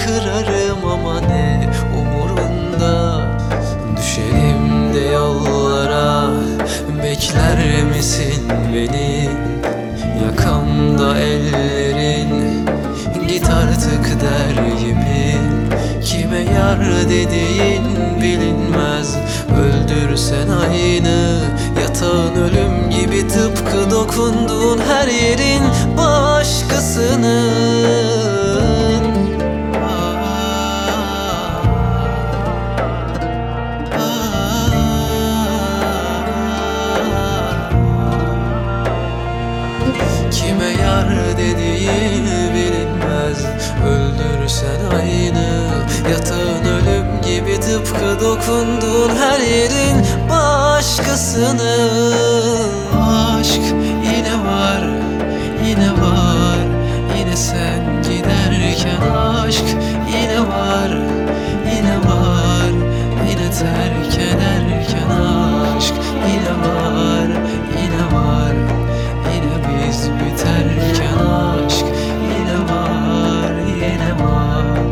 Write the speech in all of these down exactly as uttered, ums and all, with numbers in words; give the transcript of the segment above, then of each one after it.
kırarım ama ne umurunda. Düşelim de yollara, bekler misin beni? Yakamda ellerin, git artık der gibi. Kime yar dediğin bilinmez, öldürsen aynı. Yatağın ölüm gibi, tıpkı dokunduğun her yerin başkasının. Kime yar dediğin bilinmez, öldürsen aynı. Yatağın ölüm gibi, tıpkı dokunduğun her yerin başkasının. Aşk yine var, yine var, yine sen giderken. Aşk yine var, yine var, yine terk ederken. Aşk yine var, yine var, yine biz biterken. Aşk yine var, yine var.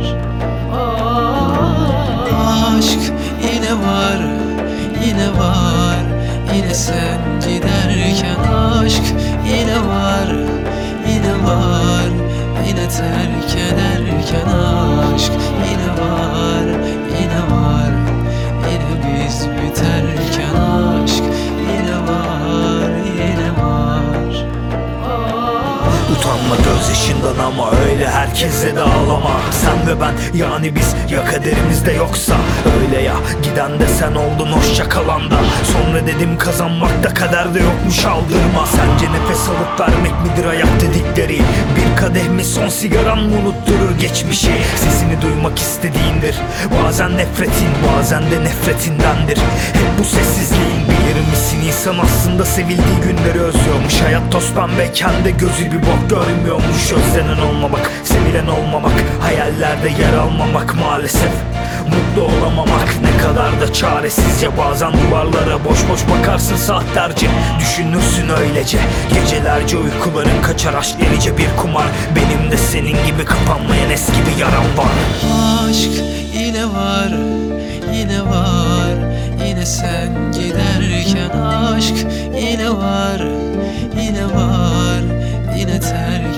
Aşk yine var, yine var, yine sen giderken. Aşk yine var, yine var, yine terk ederken. Aşk yine var, yine var, yine biz biterken. Aşk yine var, yine var. Utanma gözyaşından ama öyle herkese de ağlama. Sen ve ben, yani biz, ya kaderimizde yoksa öyle ya. Giden de sen oldun, hoşça kalan da. Sonra dedim kazanmakta kaderde yokmuş, aldırma. Sence nefes alıp vermek midir hayat dedikleri? Bir kadeh mi, son sigaran mı unutturur geçmişi? Sesini duymak istediğindir bazen nefretin, bazen de nefretindendir. Hep bu sessizliğin bilir misin? İnsan aslında sevildiği günleri özlüyormuş. Hayat toz pembeyken de gözü bir bok görmüyormuş. Özlenen olmamak, sevilen olmamak, hayallerde yer almamak maalesef. Mutlu olamamak ne kadar da çaresizce. Bazen duvarlara boş boş bakarsın saatlerce, düşünürsün öylece. Gecelerce uykuların kaçar, aşk delice bir kumar. Benim de senin gibi kapanmayan eski bir yaram var. Aşk yine var, yine var, yine sen giderken. Aşk yine var, yine var, yine terk